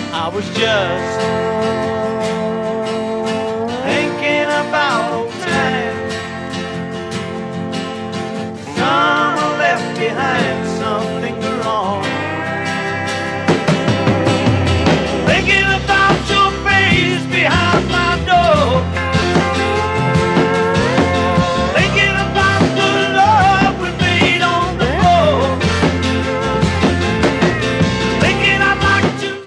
I was just thinking about old times, some are left behind.